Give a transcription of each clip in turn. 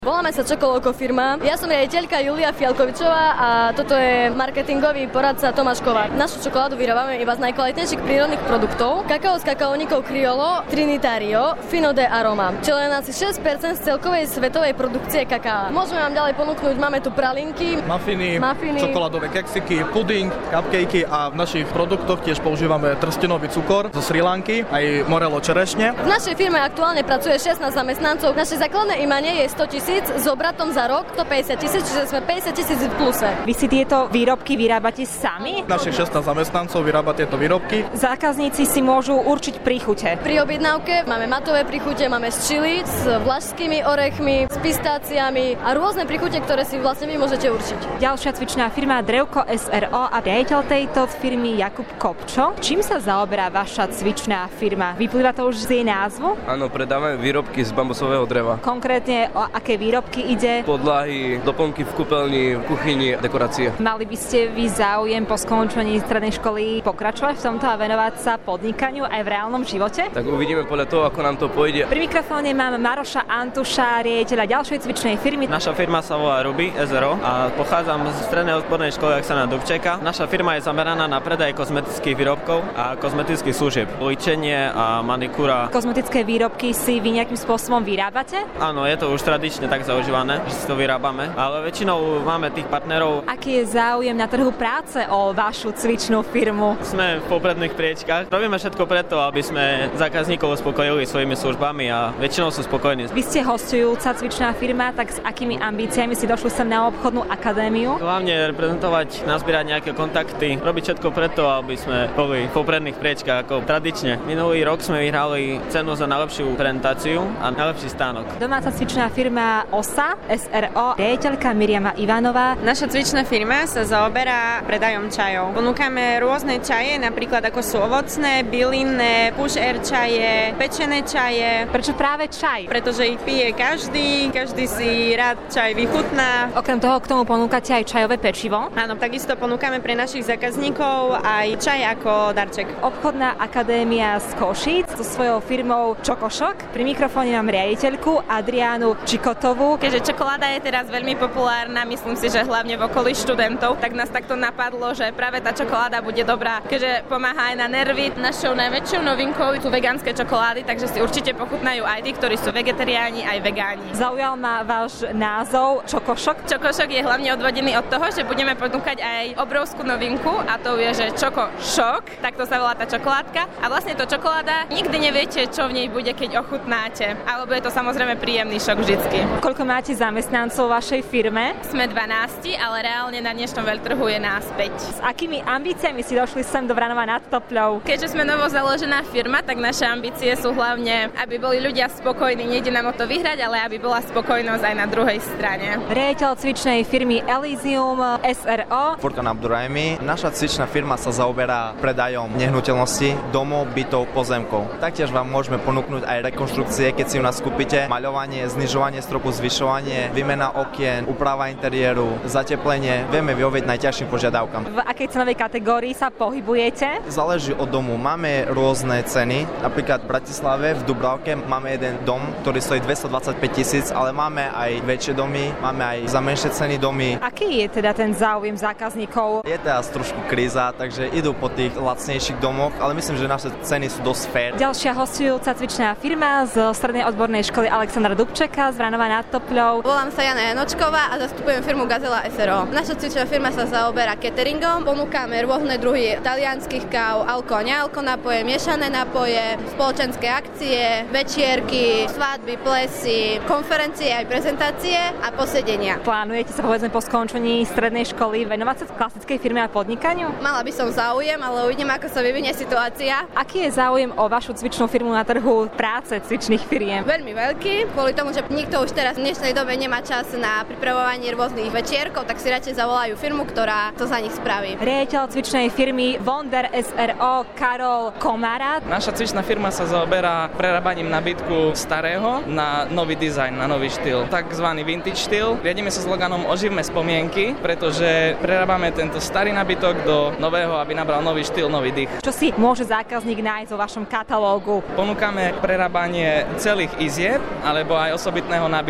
Voláme sa Čokoloko firma. Ja som riaditeľka Julia Fialkovičová a toto je marketingový poradca Tomáš Kovar. Našu čokoládu vyrábame iba z najkvalitnejších prírodných produktov. Kakao s kakaonikou Criollo, Trinitario, Fino de Aroma. Čo len asi 6% z celkovej svetovej produkcie kakaa. Môžeme vám ďalej ponúknuť, máme tu pralinky, mafiny, čokoládové keksiky, puding, cupcakey a v našich produktoch tiež používame trstenový cukor zo Sri Lanky, aj morelo čerešne. V našej firme aktuálne pracuje 16 zamestnancov. Naše základné imanie je 100 000 s obratom za rok 150 000, čiže sme 50 000 v pluse. Vy si tieto výrobky vyrábate sami? Našich 16 zamestnancov vyrába tieto výrobky. Zákazníci si môžu určiť príchute. Pri objednávke máme matové príchute, máme s čili, s vlašskými orechmi, s pistáciami a rôzne príchute, ktoré si vlastne vy môžete určiť. Ďalšia cvičná firma Drevko SRO a riaditeľ tejto firmy Jakub Kopčo. Čím sa zaoberá vaša cvičná firma? Vyplýva to už z jej názvu? Áno, predávame výrobky z bambusového dreva. Konkrétne o aké výrobky ide? Podlahy, doplnky v kúpeľni, v kuchyni, dekorácie. Mali by ste vy záujem po skončení strednej školy pokračovať v tomto a venovať sa podnikaniu aj v reálnom živote? Tak uvidíme podľa toho, ako nám to pôjde. Pri mikrofóne mám Maroša Antuša, riaditeľa ďalšej cvičnej firmy. Naša firma sa volá Ruby SRO a pochádzam z strednej odbornej školy Alexandra Dubčeka. Naša firma je zameraná na predaj kozmetických výrobkov a kozmetických služieb, líčenie a manikúra. Kozmetické výrobky si vy nejakým spôsobom vyrábate? Áno, je to už tradične tak zaužívané, že si to vyrábame, ale väčšinou máme tých partnerov. Aký je záujem na trhu práce o vašu cvičnú firmu? Sme v popredných priečkách. Robíme všetko preto, aby sme zákazníkov uspokojili svojimi službami a väčšinou sú spokojní. Vy ste hostujúca cvičná firma, tak s akými ambíciami si došli sem na obchodnú akadémiu? Hlavne reprezentovať, nazbierať nejaké kontakty, robiť všetko preto, aby sme boli v popredných priečkách ako tradične. Minulý rok sme vyhrali cenu za najlepšiu prezentáciu a najlepší stánok. Domáca cvičná firma OSA SRO, riaditeľka Miriama Ivanová. Naša cvičná firma sa zaoberá predajom čajov. Ponúkame rôzne čaje, napríklad ako sú ovocné, bylinné, push air čaje, pečené čaje. Prečo práve čaj? Pretože ich pije každý si rád čaj vychutná. Okrem toho k tomu ponúkate aj čajové pečivo? Áno, takisto ponúkame pre našich zákazníkov aj čaj ako darček. Obchodná akadémia z Košíc so svojou firmou Čokošok. Pri mikrofóne mám riaditeľku Adriánu Čikotovú. Keďže čokoláda je teraz veľmi populárna, myslím si, že hlavne v okolí študentov, tak nás takto napadlo, že práve tá čokoláda bude dobrá, keďže pomáha aj na nervy. Našou najväčšou novinkou sú vegánske čokolády, takže si určite pochutnajú aj tí, ktorí sú vegetariáni aj vegáni. Zaujal ma váš názov Čokošok. Čokošok je hlavne odvodený od toho, že budeme ponúkať aj obrovskú novinku a to je, že Čokošok, takto sa volá tá čokoládka. A vlastne to čokoláda, nikdy neviete, čo v nej bude, keď ochutnáte. Alebo je to samozrejme príjemný šok vždycky. Koľko máte zamestnancov v vašej firme? Sme 12, ale reálne na dnešnom veľtrhu je nás 5. S akými ambíciami si došli sem do Vranova nad Topľou? Keďže sme novo založená firma, tak naše ambície sú hlavne, aby boli ľudia spokojní. Nejde nám o to vyhrať, ale aby bola spokojnosť aj na druhej strane. Riaditeľ cvičnej firmy Elysium SRO. Furkan Abdurrahimi. Naša cvičná firma sa zaoberá predajom nehnuteľností, domov, bytov, pozemkov. Taktiež vám môžeme ponúknuť aj rekonštrukcie, keď si u nás kúpite, maľovanie, znižovanie stropu, zvyšovanie, výmena okien, úprava interiéru, zateplenie. Vieme vyhovieť najťažším požiadavkám. V akej cenovej kategórii sa pohybujete? Záleží od domu. Máme rôzne ceny. Napríklad v Bratislave, v Dubravke máme jeden dom, ktorý stojí 225 000, ale máme aj väčšie domy, máme aj za menšie ceny domy. Aký je teda ten záujem zákazníkov? Je teraz trošku kríza, takže idú po tých lacnejších domoch, ale myslím, že naše ceny sú dosť fair. Ďalšia hostujúca cvičná firma z strednej odbornej školy Alexandra Dubčeka z Vranova nad Topľou. Volám sa Jana Janočková a zastupujem firmu Gazela SRO. Naša cvičná firma sa zaoberá cateringom, ponúkame rôzne druhy talianskych káv, alko a nealko nápoje, miešané nápoje, spoločenské akcie, večierky, svadby, plesy, konferencie aj prezentácie a posedenia. Plánujete sa povedzme po skončení strednej školy venovať sa v klasickej firme a podnikaniu? Mala by som záujem, ale uvidím, ako sa vyvinie situácia. Aký je záujem o vašu cvičnú firmu na trhu práce cvičných firiem? Veľmi veľký, kvôli tomu, že nikto už teraz v dnešnej dobe nemá čas na pripravovanie rôznych večierkov, tak si radšej zavolajú firmu, ktorá to za nich spraví. Riaditeľ cvičnej firmy Wonder SRO Karol Komarát. Naša cvičná firma sa zaoberá prerábaním nábytku starého na nový dizajn, na nový štýl, takzvaný vintage štýl. Riadíme sa sloganom Oživme spomienky, pretože prerábame tento starý nábytok do nového, aby nabral nový štýl, nový dých. Čo si môže zákazník nájsť vo vašom katalógu? Ponúkame prerábanie celých izieb alebo aj osobitného nábytku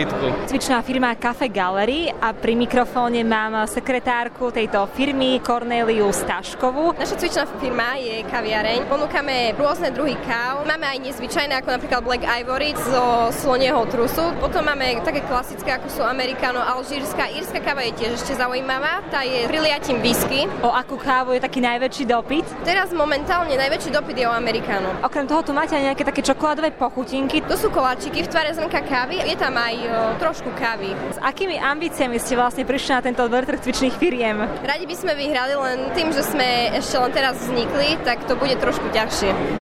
nabytku. Cvičná firma Cafe Gallery a pri mikrofóne mám sekretárku tejto firmy Kornéliu Staškovú. Naša cvičná firma je kaviareň. Ponúkame rôzne druhy káv. Máme aj nezvyčajné, ako napríklad Black Ivory zo slonieho trusu. Potom máme také klasické, ako sú americano, alžírska. Írska káva je tiež ešte zaujímavá. Tá je priliatím whisky. O akú kávu je taký najväčší dopyt? Teraz momentálne najväčší dopyt je o americano. Okrem toho tu máte aj nejaké také čokoládové pochutinky. To sú koláčiky v tvare zrnka kávy. Je tam aj trošku kávy. S akými ambíciami ste vlastne prišli na tento trh cvičných firiem? Radi by sme vyhrali, len tým, že sme ešte len teraz vznikli, tak to bude trošku ťažšie.